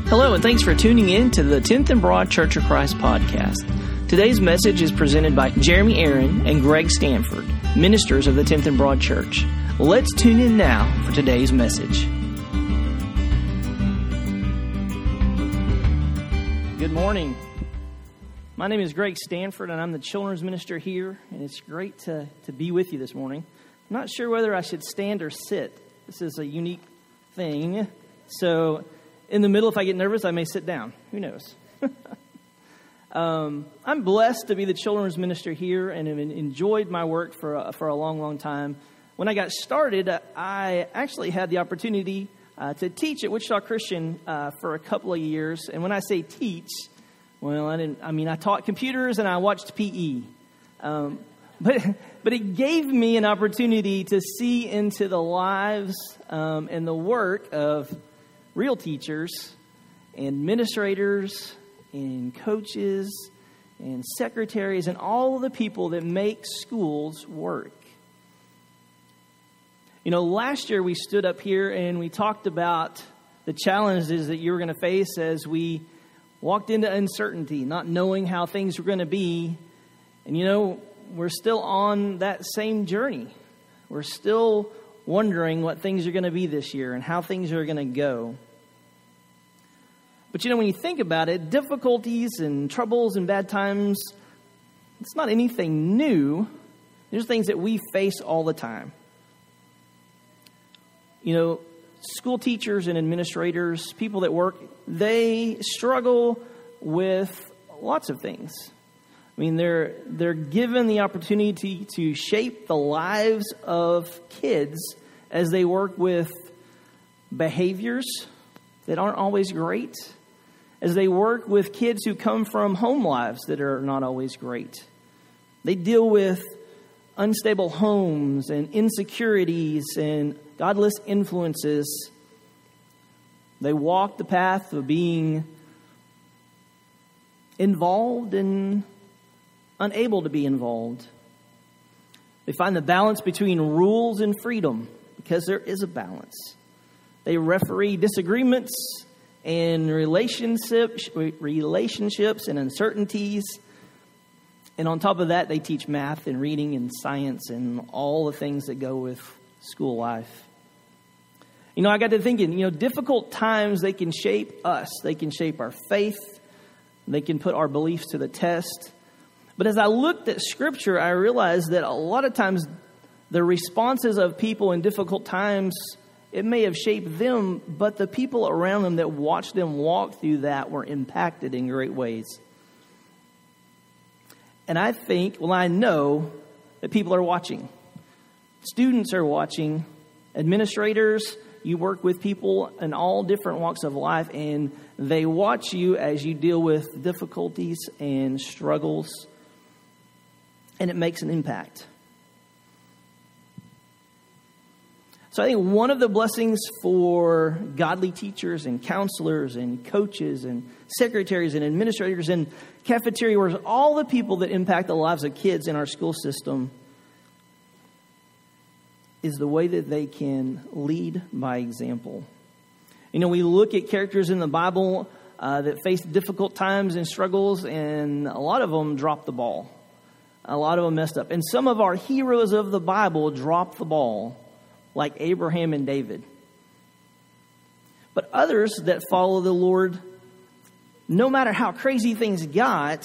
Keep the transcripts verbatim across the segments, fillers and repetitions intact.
Hello, and thanks for tuning in to the tenth and Broad Church of Christ podcast. Today's message is presented by Jeremy Aaron and Greg Stanford, ministers of the tenth and Broad Church. Let's tune in now for today's message. Good morning. My name is Greg Stanford, and I'm the children's minister here, and it's great to, to be with you this morning. I'm not sure whether I should stand or sit. This is a unique thing, so in the middle, if I get nervous, I may sit down. Who knows? um, I'm blessed to be the children's minister here and have enjoyed my work for a, for a long, long time. When I got started, I actually had the opportunity uh, to teach at Wichita Christian uh, for a couple of years. And when I say teach, well, I didn't. I mean, I taught computers and I watched P E. Um, but but it gave me an opportunity to see into the lives um, and the work of real teachers, and administrators, and coaches, and secretaries, and all the people that make schools work. You know, last year we stood up here and we talked about the challenges that you were going to face as we walked into uncertainty, not knowing how things were going to be. And, you know, we're still on that same journey. We're still wondering what things are going to be this year and how things are going to go. But, you know, when you think about it, difficulties and troubles and bad times, it's not anything new. There's things that we face all the time. You know, school teachers and administrators, people that work, they struggle with lots of things. I mean, they're they're given the opportunity to shape the lives of kids as they work with behaviors that aren't always great, as they work with kids who come from home lives that are not always great. They deal with unstable homes and insecurities and godless influences. They walk the path of being involved and unable to be involved. They find the balance between rules and freedom, because there is a balance. They referee disagreements and relationships, relationships and uncertainties. And on top of that, they teach math and reading and science and all the things that go with school life. You know, I got to thinking, you know, difficult times, they can shape us. They can shape our faith. They can put our beliefs to the test. But as I looked at Scripture, I realized that a lot of times the responses of people in difficult times, it may have shaped them, but the people around them that watched them walk through that were impacted in great ways. And I think, well, I know that people are watching. Students are watching. Administrators, you work with people in all different walks of life, and they watch you as you deal with difficulties and struggles, and it makes an impact. So I think one of the blessings for godly teachers and counselors and coaches and secretaries and administrators and cafeteria workers, all the people that impact the lives of kids in our school system, is the way that they can lead by example. You know, we look at characters in the Bible uh, that faced difficult times and struggles, and a lot of them dropped the ball. A lot of them messed up. And some of our heroes of the Bible dropped the ball, like Abraham and David. But others that follow the Lord, no matter how crazy things got,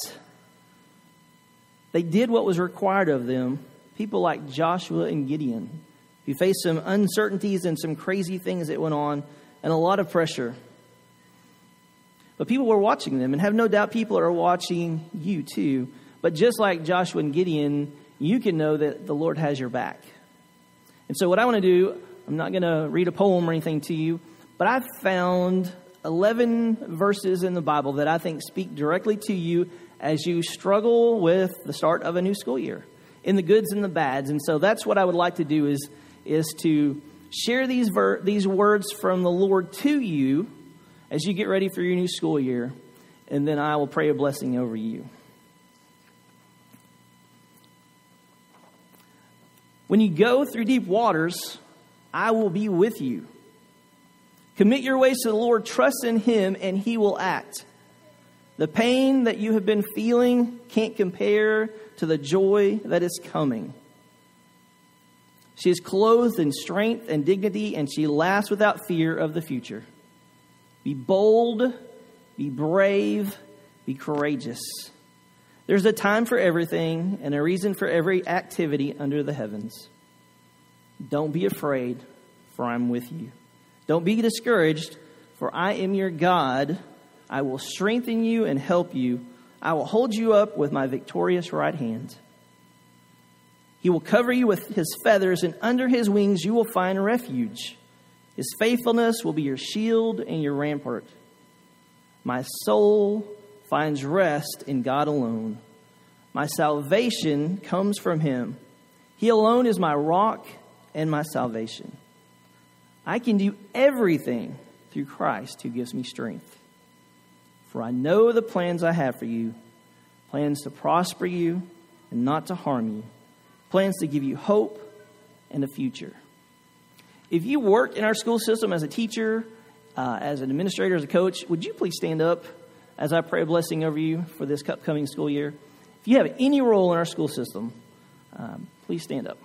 they did what was required of them. People like Joshua and Gideon, who faced some uncertainties and some crazy things that went on and a lot of pressure. But people were watching them, and have no doubt people are watching you too. But just like Joshua and Gideon, you can know that the Lord has your back. And so what I want to do, I'm not going to read a poem or anything to you, but I've found eleven verses in the Bible that I think speak directly to you as you struggle with the start of a new school year, in the goods and the bads. And so that's what I would like to do is, is to share these ver- these words from the Lord to you as you get ready for your new school year. And then I will pray a blessing over you. When you go through deep waters, I will be with you. Commit your ways to the Lord, trust in Him, and He will act. The pain that you have been feeling can't compare to the joy that is coming. She is clothed in strength and dignity, and she laughs without fear of the future. Be bold, be brave, be courageous. There's a time for everything and a reason for every activity under the heavens. Don't be afraid, for I'm with you. Don't be discouraged, for I am your God. I will strengthen you and help you. I will hold you up with my victorious right hand. He will cover you with His feathers, and under His wings you will find refuge. His faithfulness will be your shield and your rampart. My soul finds rest in God alone. My salvation comes from Him. He alone is my rock and my salvation. I can do everything through Christ who gives me strength. For I know the plans I have for you, plans to prosper you and not to harm you, plans to give you hope and a future. If you work in our school system as a teacher, uh, as an administrator, as a coach, would you please stand up as I pray a blessing over you for this upcoming school year? If you have any role in our school system, um, please stand up.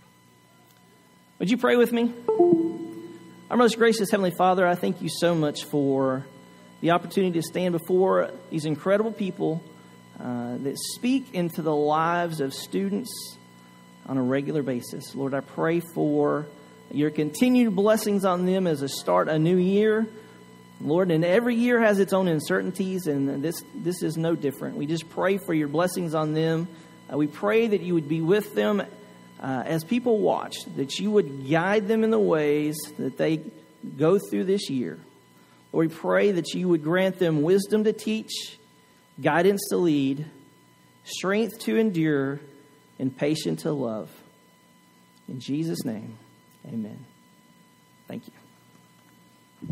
Would you pray with me? Our most gracious Heavenly Father, I thank you so much for the opportunity to stand before these incredible people uh, that speak into the lives of students on a regular basis. Lord, I pray for your continued blessings on them as they start a new year. Lord, and every year has its own uncertainties, and this this is no different. We just pray for your blessings on them. Uh, we pray that you would be with them uh, as people watch, that you would guide them in the ways that they go through this year. Lord, we pray that you would grant them wisdom to teach, guidance to lead, strength to endure, and patience to love. In Jesus' name, amen. Thank you.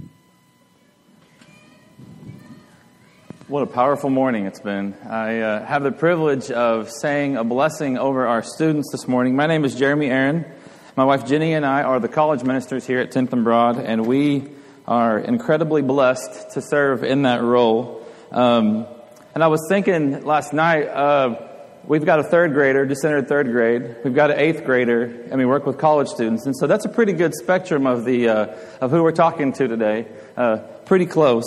What a powerful morning it's been. I uh, have the privilege of saying a blessing over our students this morning. My name is Jeremy Aaron. My wife Jenny and I are the college ministers here at tenth and Broad, and we are incredibly blessed to serve in that role. Um, and I was thinking last night, uh, we've got a third grader, just entered third grade. We've got an eighth grader, and we work with college students. And so that's a pretty good spectrum of the uh, of who we're talking to today. Uh, pretty close.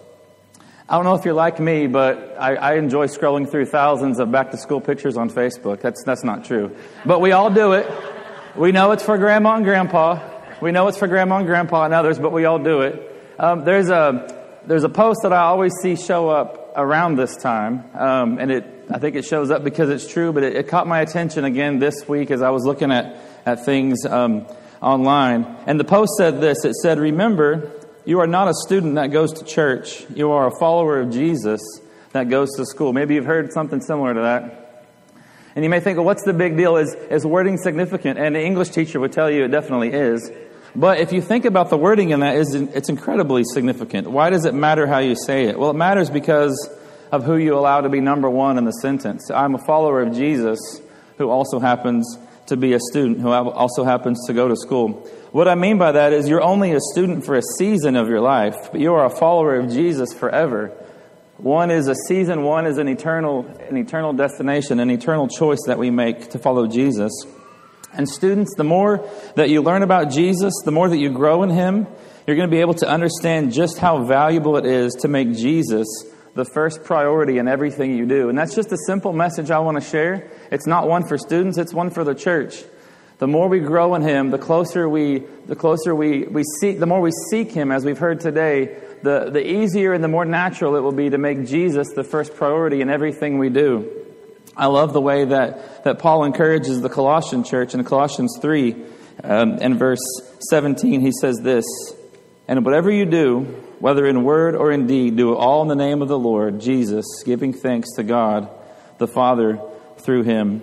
I don't know if you're like me, but I, I enjoy scrolling through thousands of back-to-school pictures on Facebook. That's that's not true. But we all do it. We know it's for Grandma and Grandpa. We know it's for Grandma and Grandpa and others, but we all do it. Um, there's a there's a post that I always see show up around this time, um, and it I think it shows up because it's true, but it, it caught my attention again this week as I was looking at, at things um, online. And the post said this. It said, "Remember, you are not a student that goes to church. You are a follower of Jesus that goes to school." Maybe you've heard something similar to that. And you may think, well, what's the big deal? Is, is wording significant? And the English teacher would tell you it definitely is. But if you think about the wording in that, it's incredibly significant. Why does it matter how you say it? Well, it matters because of who you allow to be number one in the sentence. I'm a follower of Jesus who also happens to be a student, who also happens to go to school. What I mean by that is you're only a student for a season of your life, but you are a follower of Jesus forever. One is a season, one is an eternal, an eternal destination, an eternal choice that we make to follow Jesus. And students, the more that you learn about Jesus, the more that you grow in Him, you're going to be able to understand just how valuable it is to make Jesus the first priority in everything you do. And that's just a simple message I want to share. It's not one for students, it's one for the church. The more we grow in Him, the closer we, the closer we, we seek, the more we seek Him, as we've heard today, the, the easier and the more natural it will be to make Jesus the first priority in everything we do. I love the way that, that Paul encourages the Colossian church in Colossians three, um, and verse seventeen. He says this, "And whatever you do, whether in word or in deed, do it all in the name of the Lord Jesus, giving thanks to God the Father through Him."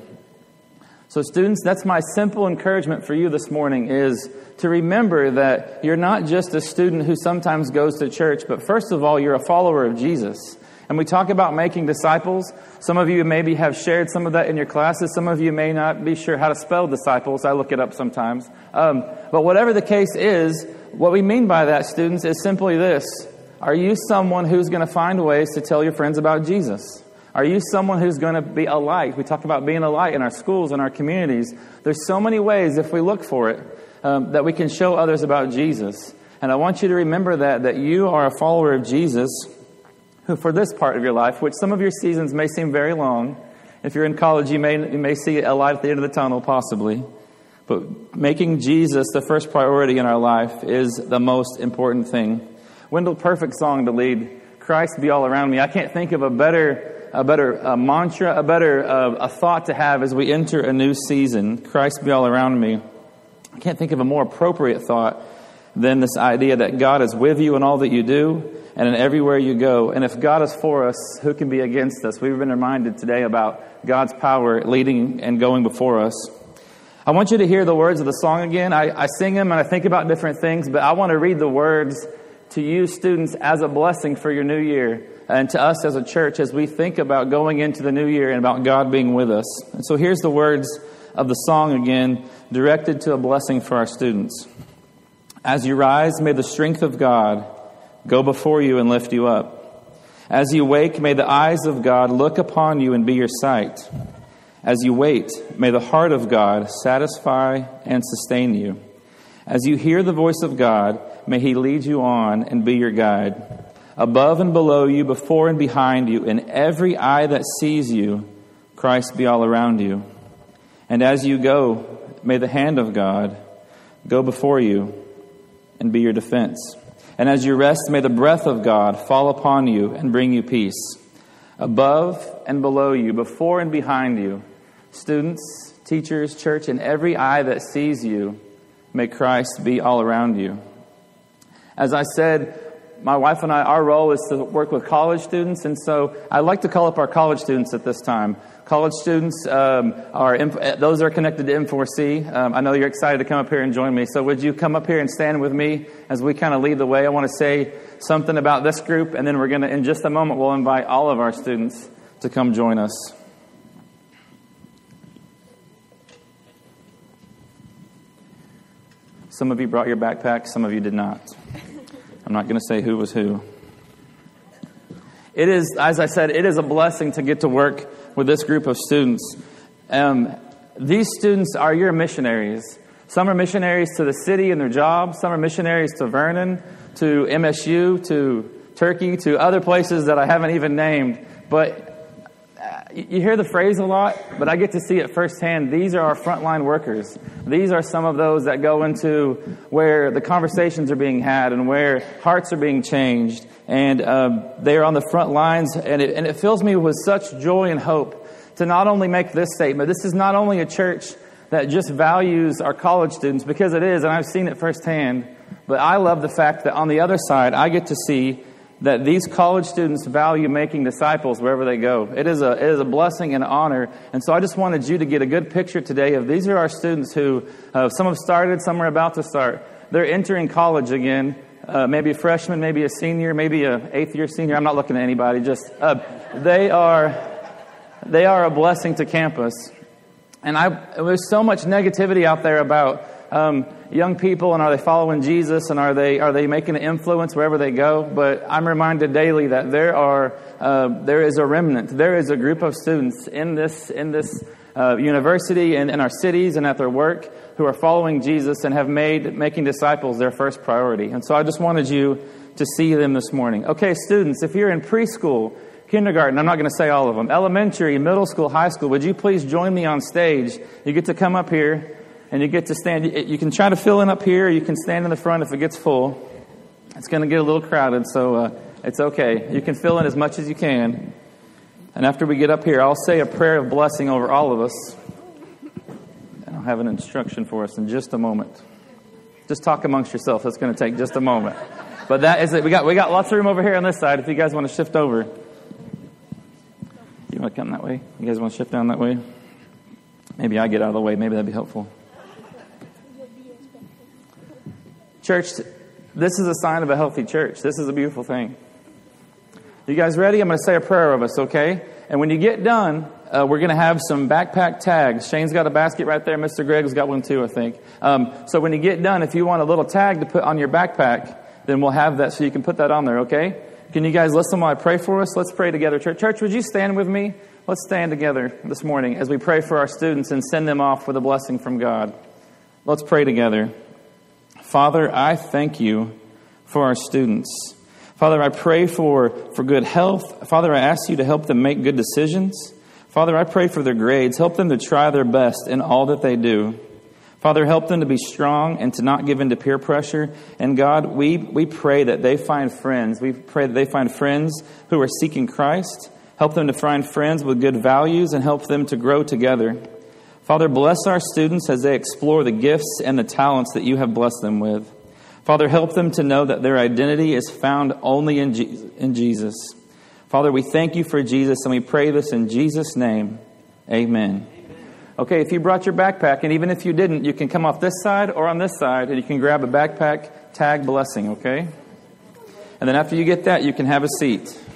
So students, that's my simple encouragement for you this morning, is to remember that you're not just a student who sometimes goes to church, but first of all, you're a follower of Jesus. And we talk about making disciples. Some of you maybe have shared some of that in your classes. Some of you may not be sure how to spell disciples. I look it up sometimes. Um, but whatever the case is, what we mean by that, students, is simply this. Are you someone who's going to find ways to tell your friends about Jesus? Are you someone who's going to be a light? We talk about being a light in our schools and our communities. There's so many ways, if we look for it, um, that we can show others about Jesus. And I want you to remember that, that you are a follower of Jesus, who for this part of your life, which some of your seasons may seem very long, if you're in college, you may, you may see a light at the end of the tunnel, possibly. But making Jesus the first priority in our life is the most important thing. Wendell, perfect song to lead. Christ be all around me. I can't think of a better a better uh, mantra, a better uh, a thought to have as we enter a new season. Christ be all around me. I can't think of a more appropriate thought than this idea that God is with you in all that you do and in everywhere you go. And if God is for us, who can be against us? We've been reminded today about God's power leading and going before us. I want you to hear the words of the song again. I, I sing them and I think about different things, but I want to read the words to you students as a blessing for your new year, and to us as a church as we think about going into the new year and about God being with us. And so here's the words of the song again, directed to a blessing for our students. As you rise, may the strength of God go before you and lift you up. As you wake, may the eyes of God look upon you and be your sight. As you wait, may the heart of God satisfy and sustain you. As you hear the voice of God, may He lead you on and be your guide. Above and below you, before and behind you, in every eye that sees you, Christ be all around you. And as you go, may the hand of God go before you and be your defense. And as you rest, may the breath of God fall upon you and bring you peace. Above and below you, before and behind you, students, teachers, church, in every eye that sees you, may Christ be all around you. As I said, my wife and I, our role is to work with college students, and so I'd like to call up our college students at this time. College students um, are those are connected to M four C. Um, I know you're excited to come up here and join me, so would you come up here and stand with me as we kind of lead the way? I want to say something about this group, and then we're going to, in just a moment, we'll invite all of our students to come join us. Some of you brought your backpacks, some of you did not. I'm not going to say who was who. It is, as I said, it is a blessing to get to work with this group of students. Um, these students are your missionaries. Some are missionaries to the city and their jobs. Some are missionaries to Vernon, to M S U, to Turkey, to other places that I haven't even named. But you hear the phrase a lot, but I get to see it firsthand. These are our frontline workers. These are some of those that go into where the conversations are being had and where hearts are being changed. And uh, they are on the front lines. And it, and it fills me with such joy and hope to not only make this statement. This is not only a church that just values our college students, because it is, and I've seen it firsthand. But I love the fact that on the other side, I get to see that these college students value making disciples wherever they go. It is a it is a blessing and an honor. And so I just wanted you to get a good picture today of these are our students who, uh, some have started, some are about to start. They're entering college again, uh, maybe a freshman, maybe a senior, maybe a eighth year senior. I'm not looking at anybody. Just uh, they are they are a blessing to campus. And I there's so much negativity out there about Um, young people, and are they following Jesus, and are they are they making an influence wherever they go? But I'm reminded daily that there are uh, there is a remnant, there is a group of students in this in this uh, university and in our cities and at their work who are following Jesus and have made making disciples their first priority. And so I just wanted you to see them this morning. Okay, students, if you're in preschool, kindergarten, I'm not going to say all of them, elementary, middle school, high school, would you please join me on stage? You get to come up here. And you get to stand, you can try to fill in up here, or you can stand in the front if it gets full. It's going to get a little crowded, so uh, it's okay. You can fill in as much as you can. And after we get up here, I'll say a prayer of blessing over all of us. And I'll have an instruction for us in just a moment. Just talk amongst yourselves. That's going to take just a moment. But that is it. We got, we got lots of room over here on this side if you guys want to shift over. You want to come that way? You guys want to shift down that way? Maybe I get out of the way. Maybe that'd be helpful. Church, this is a sign of a healthy church. This is a beautiful thing. You guys ready? I'm going to say a prayer of us, okay? And when you get done, uh, we're going to have some backpack tags. Shane's got a basket right there. Mister Gregg's got one too, I think. Um, so when you get done, if you want a little tag to put on your backpack, then we'll have that so you can put that on there, okay? Can you guys listen while I pray for us? Let's pray together. Church, Church, would you stand with me? Let's stand together this morning as we pray for our students and send them off with a blessing from God. Let's pray together. Father, I thank you for our students. Father, I pray for, for good health. Father, I ask you to help them make good decisions. Father, I pray for their grades. Help them to try their best in all that they do. Father, help them to be strong and to not give in to peer pressure. And God, we, we pray that they find friends. We pray that they find friends who are seeking Christ. Help them to find friends with good values and help them to grow together. Father, bless our students as they explore the gifts and the talents that you have blessed them with. Father, help them to know that their identity is found only in Jesus. In Jesus. Father, we thank you for Jesus, and we pray this in Jesus' name. Amen. Okay, if you brought your backpack, and even if you didn't, you can come off this side or on this side, and you can grab a backpack tag blessing, okay? And then after you get that, you can have a seat.